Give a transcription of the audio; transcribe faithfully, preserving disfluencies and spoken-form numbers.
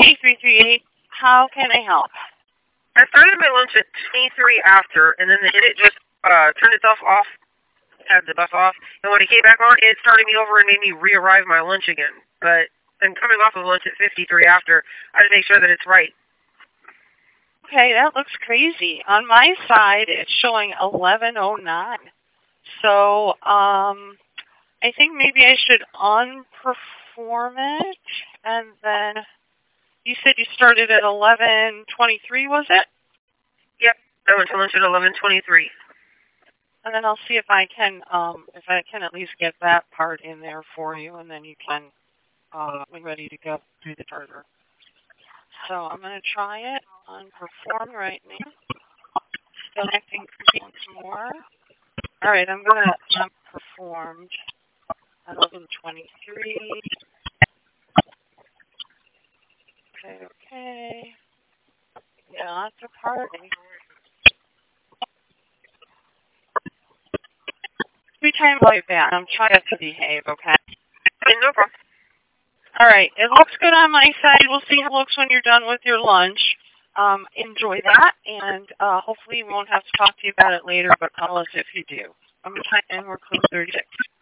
K three three eight. How can I help? I started my lunch at twenty-three after, and then the it just uh, turned itself off, had the bus off, and when it came back on, it started me over and made me re-arrive my lunch again. But I'm coming off of lunch at fifty-three after. I just make sure that it's right. Okay, that looks crazy. On my side, it's showing eleven oh nine. So, um, I think maybe I should unperform it, and then you said you started at eleven twenty-three, was it? Yep, I went to lunch at eleven twenty-three. And then I'll see if I can, um, if I can at least get that part in there for you, and then you can, uh, be ready to go through the charter. So I'm going to try it on perform right now. Still acting once more. All right, I'm going to um, performed at eleven twenty-three. Okay, okay. Yeah, it's a party. Three times like that. I'm trying to behave, okay? Okay, no problem. All right, it looks good on my side. We'll see how it looks when you're done with your lunch. Um, enjoy that, and uh, hopefully we won't have to talk to you about it later, but call us if you do. I'm going to and we're close thirty-six.